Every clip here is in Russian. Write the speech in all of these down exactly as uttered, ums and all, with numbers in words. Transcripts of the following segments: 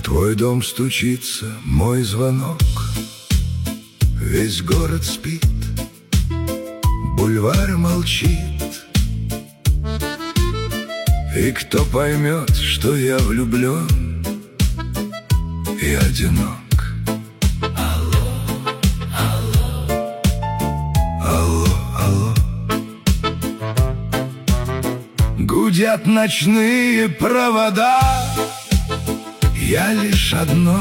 твой дом стучится мой звонок. Весь город спит, бульвар молчит. И кто поймет, что я влюблен и одинок? Алло, алло, алло, алло. Гудят ночные провода, я лишь одно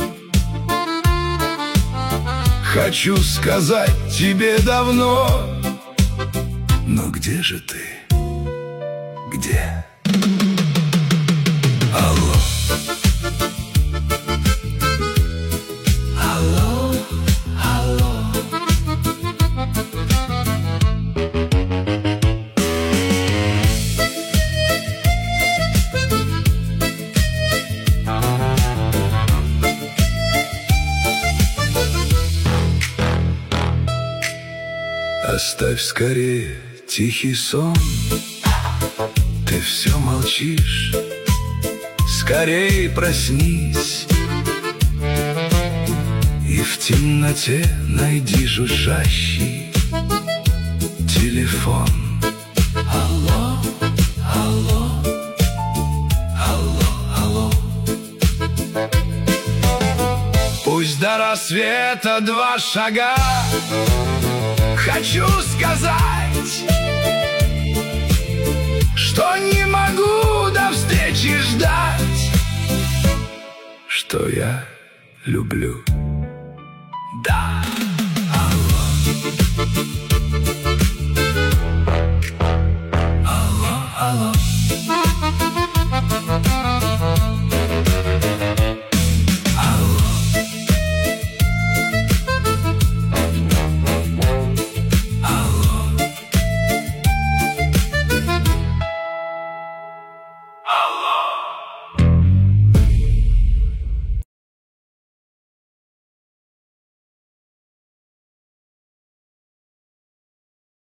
хочу сказать тебе давно. Но где же ты? Где? Алло. Алло, алло. Оставь скорее тихий сон, ты все молчишь, скорей проснись и в темноте найди жужжащий телефон. Алло, алло, алло, алло. Пусть до рассвета два шага, хочу сказать, что не могу до встречи ждать, что я люблю. Да, алло.